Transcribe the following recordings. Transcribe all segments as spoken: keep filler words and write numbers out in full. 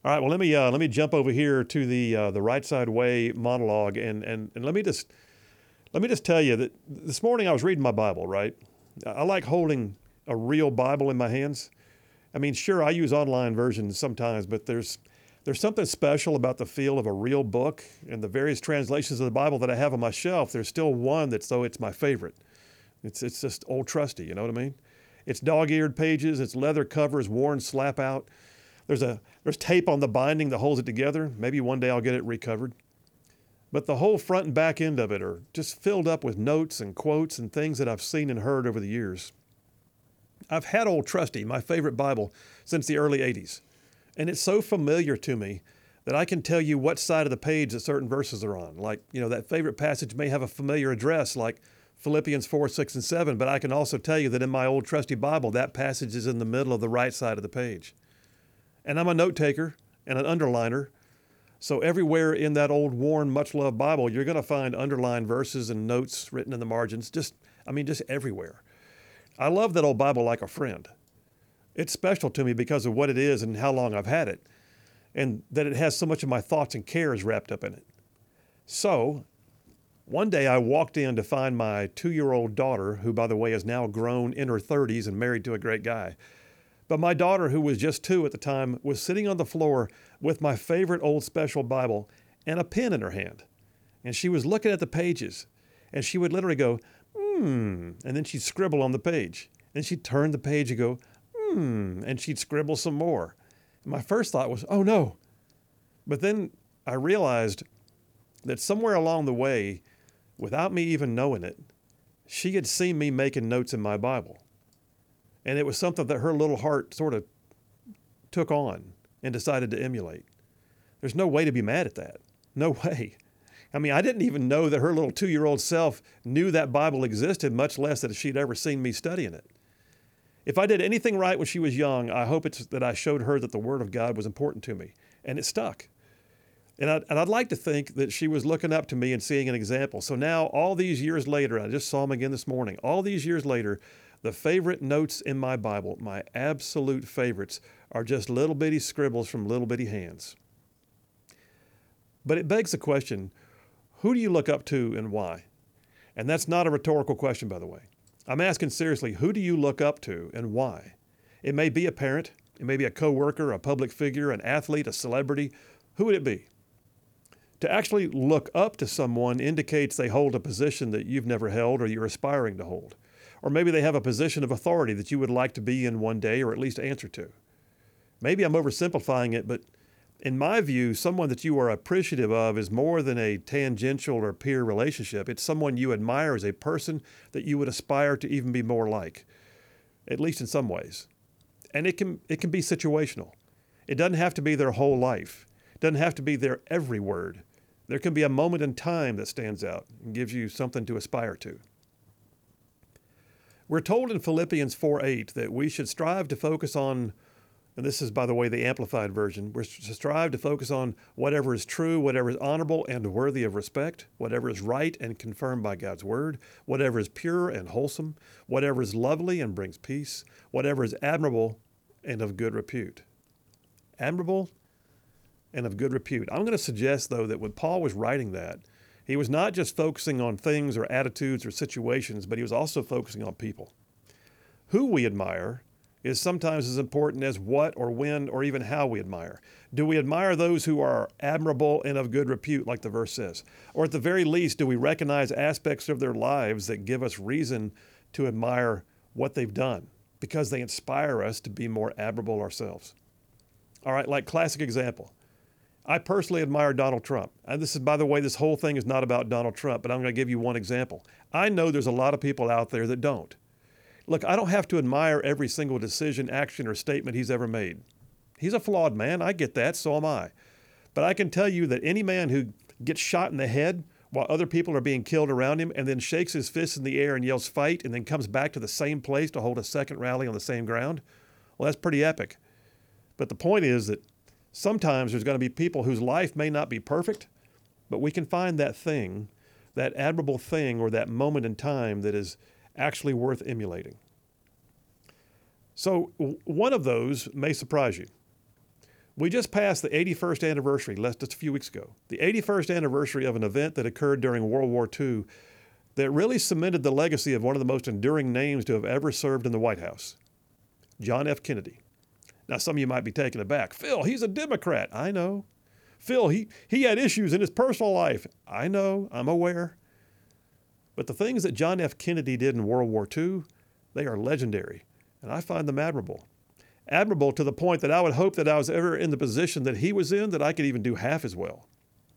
All right, well, let me uh, let me jump over here to the uh, the Right Side Way monologue, and, and and let me just let me just tell you that this morning I was reading my Bible. Right, I like holding a real Bible in my hands. I mean, sure, I use online versions sometimes, but there's there's something special about the feel of a real book, and the various translations of the Bible that I have on my shelf. There's still one that's though it's my favorite. It's it's just old trusty. You know what I mean? It's dog-eared pages. Its leather cover is worn slap out. There's a there's tape on the binding that holds it together. Maybe one day I'll get it recovered. But the whole front and back end of it are just filled up with notes and quotes and things that I've seen and heard over the years. I've had Old Trusty, my favorite Bible, since the early eighties. And it's so familiar to me that I can tell you what side of the page that certain verses are on. Like, you know, that favorite passage may have a familiar address like Philippians four, six, and seven, but I can also tell you that in my Old Trusty Bible, that passage is in the middle of the right side of the page. And I'm a note taker and an underliner. So everywhere in that old, worn, much-loved Bible, you're going to find underlined verses and notes written in the margins. Just, I mean, just everywhere. I love that old Bible like a friend. It's special to me because of what it is and how long I've had it, and that it has so much of my thoughts and cares wrapped up in it. So one day I walked in to find my two-year-old daughter, who, by the way, is now grown in her thirties and married to a great guy. But my daughter, who was just two at the time, was sitting on the floor with my favorite old special Bible and a pen in her hand. And she was looking at the pages, and she would literally go, hmm, and then she'd scribble on the page. Then she'd turn the page and go, hmm, and she'd scribble some more. And my first thought was, oh no. But then I realized that somewhere along the way, without me even knowing it, she had seen me making notes in my Bible. And it was something that her little heart sort of took on and decided to emulate. There's no way to be mad at that. No way. I mean, I didn't even know that her little two-year-old self knew that Bible existed, much less that she'd ever seen me studying it. If I did anything right when she was young, I hope it's that I showed her that the Word of God was important to me. And it stuck. And I'd, and I'd like to think that she was looking up to me and seeing an example. So now, all these years later, I just saw him again this morning, all these years later, the favorite notes in my Bible, my absolute favorites, are just little bitty scribbles from little bitty hands. But it begs the question, who do you look up to and why? And that's not a rhetorical question, by the way. I'm asking seriously, who do you look up to and why? It may be a parent, it may be a coworker, a public figure, an athlete, a celebrity. Who would it be? To actually look up to someone indicates they hold a position that you've never held or you're aspiring to hold. Or maybe they have a position of authority that you would like to be in one day or at least answer to. Maybe I'm oversimplifying it, but in my view, someone that you are appreciative of is more than a tangential or peer relationship. It's someone you admire as a person that you would aspire to even be more like, at least in some ways. And it can it can be situational. It doesn't have to be their whole life. It doesn't have to be their every word. There can be a moment in time that stands out and gives you something to aspire to. We're told in Philippians four eight that we should strive to focus on, and this is, by the way, the Amplified Version, we're to strive to focus on whatever is true, whatever is honorable and worthy of respect, whatever is right and confirmed by God's word, whatever is pure and wholesome, whatever is lovely and brings peace, whatever is admirable and of good repute. Admirable and of good repute. I'm going to suggest, though, that when Paul was writing that, he was not just focusing on things or attitudes or situations, but he was also focusing on people. Who we admire is sometimes as important as what or when or even how we admire. Do we admire those who are admirable and of good repute, like the verse says? Or at the very least, do we recognize aspects of their lives that give us reason to admire what they've done because they inspire us to be more admirable ourselves? All right, like classic example. I personally admire Donald Trump. And this is, by the way, this whole thing is not about Donald Trump, but I'm going to give you one example. I know there's a lot of people out there that don't. Look, I don't have to admire every single decision, action, or statement he's ever made. He's a flawed man. I get that. So am I. But I can tell you that any man who gets shot in the head while other people are being killed around him and then shakes his fist in the air and yells fight and then comes back to the same place to hold a second rally on the same ground, well, that's pretty epic. But the point is that sometimes there's going to be people whose life may not be perfect, but we can find that thing, that admirable thing or that moment in time that is actually worth emulating. So one of those may surprise you. We just passed the eighty-first anniversary, less just a few weeks ago, the eighty-first anniversary of an event that occurred during World War Two that really cemented the legacy of one of the most enduring names to have ever served in the White House, John F. Kennedy. Now, some of you might be taken aback. Phil, he's a Democrat. I know. Phil, he, he had issues in his personal life. I know. I'm aware. But the things that John F. Kennedy did in World War Two, they are legendary, and I find them admirable. Admirable to the point that I would hope that I was ever in the position that he was in, that I could even do half as well.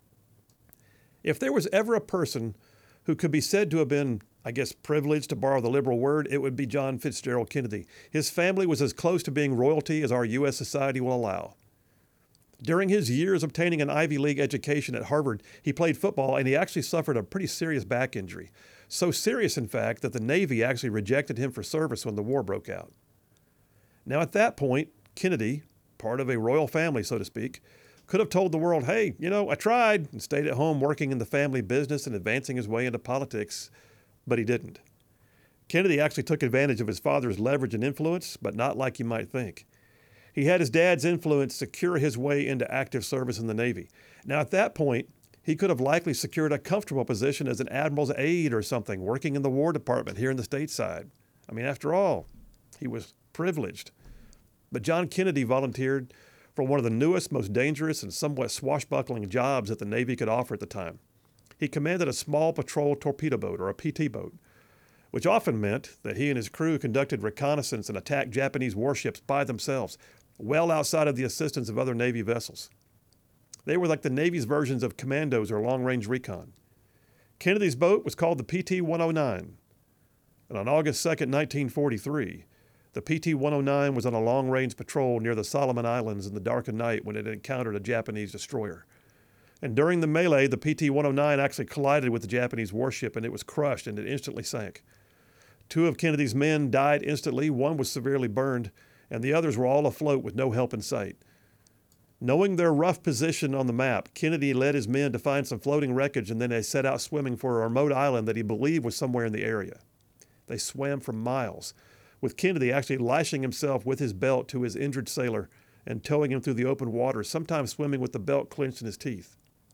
If there was ever a person who could be said to have been, I guess, privileged, to borrow the liberal word, it would be John Fitzgerald Kennedy. His family was as close to being royalty as our U S society will allow. During his years obtaining an Ivy League education at Harvard, he played football, and he actually suffered a pretty serious back injury. So serious, in fact, that the Navy actually rejected him for service when the war broke out. Now, at that point, Kennedy, part of a royal family, so to speak, could have told the world, hey, you know, I tried, and stayed at home working in the family business and advancing his way into politics, but he didn't. Kennedy actually took advantage of his father's leverage and influence, but not like you might think. He had his dad's influence secure his way into active service in the Navy. Now, at that point, he could have likely secured a comfortable position as an admiral's aide or something, working in the War Department here in the stateside. I mean, after all, he was privileged. But John Kennedy volunteered for one of the newest, most dangerous, and somewhat swashbuckling jobs that the Navy could offer at the time. He commanded a small patrol torpedo boat, or a P T boat, which often meant that he and his crew conducted reconnaissance and attacked Japanese warships by themselves, well outside of the assistance of other Navy vessels. They were like the Navy's versions of commandos or long-range recon. Kennedy's boat was called the P T one oh nine, and on August second, nineteen forty-three, the P T one oh nine was on a long-range patrol near the Solomon Islands in the darkened night when it encountered a Japanese destroyer. And during the melee, the P T one oh nine actually collided with the Japanese warship, and it was crushed, and it instantly sank. Two of Kennedy's men died instantly, one was severely burned, and the others were all afloat with no help in sight. Knowing their rough position on the map, Kennedy led his men to find some floating wreckage, and then they set out swimming for a remote island that he believed was somewhere in the area. They swam for miles, with Kennedy actually lashing himself with his belt to his injured sailor and towing him through the open water, sometimes swimming with the belt clenched in his teeth.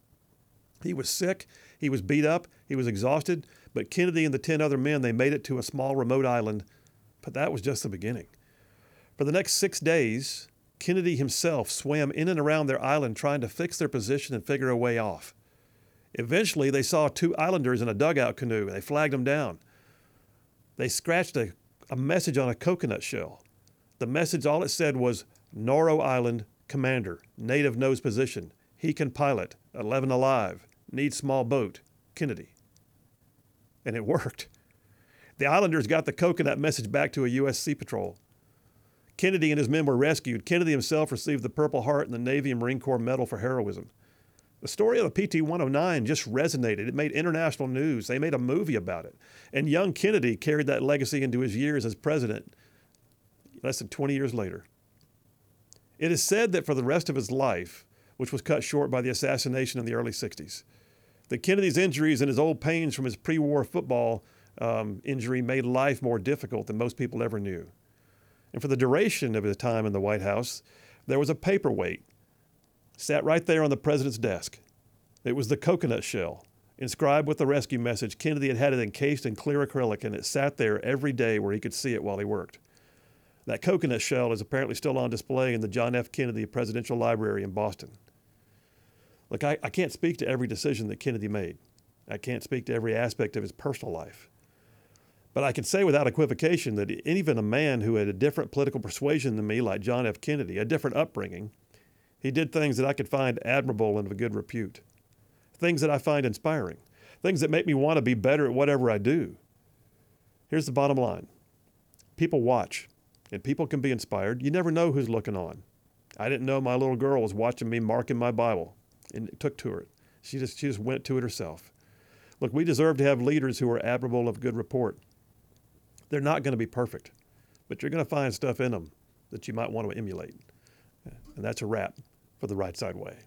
He was sick, he was beat up, he was exhausted, but Kennedy and the ten other men, they made it to a small remote island, but that was just the beginning. For the next six days, Kennedy himself swam in and around their island trying to fix their position and figure a way off. Eventually, they saw two islanders in a dugout canoe, and they flagged them down. They scratched a, a message on a coconut shell. The message, all it said was, Nauru Island, Commander, native knows position. He can pilot, eleven alive, needs small boat, Kennedy. And it worked. The islanders got the coconut message back to a U S Sea Patrol. Kennedy and his men were rescued. Kennedy himself received the Purple Heart and the Navy and Marine Corps Medal for heroism. The story of the P T one oh nine just resonated. It made international news. They made a movie about it. And young Kennedy carried that legacy into his years as president less than twenty years later. It is said that for the rest of his life, which was cut short by the assassination in the early sixties, that Kennedy's injuries and his old pains from his pre-war football um, injury made life more difficult than most people ever knew. And for the duration of his time in the White House, there was a paperweight sat right there on the president's desk. It was the coconut shell, inscribed with the rescue message. Kennedy had had it encased in clear acrylic, and it sat there every day where he could see it while he worked. That coconut shell is apparently still on display in the John F. Kennedy Presidential Library in Boston. Look, I, I can't speak to every decision that Kennedy made. I can't speak to every aspect of his personal life. But I can say without equivocation that even a man who had a different political persuasion than me, like John F. Kennedy, a different upbringing, he did things that I could find admirable and of good repute, things that I find inspiring, things that make me want to be better at whatever I do. Here's the bottom line. People watch, and people can be inspired. You never know who's looking on. I didn't know my little girl was watching me marking my Bible, and it took to her. She just, she just went to it herself. Look, we deserve to have leaders who are admirable of good report. They're not going to be perfect, but you're going to find stuff in them that you might want to emulate. And that's a wrap for the Right Side Way.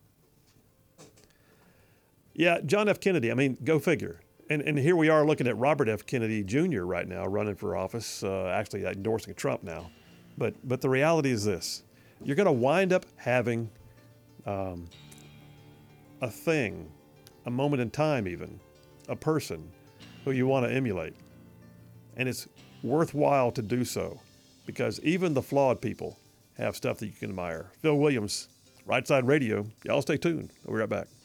Yeah, John F. Kennedy, I mean, go figure. And and here we are looking at Robert F. Kennedy Junior right now running for office, uh, actually endorsing Trump now. But but the reality is this. you're going to wind up having um, a thing, a moment in time even, a person who you want to emulate. And it's worthwhile to do so because even the flawed people have stuff that you can admire. Phil Williams, Right Side Radio. Y'all stay tuned. We'll be right back.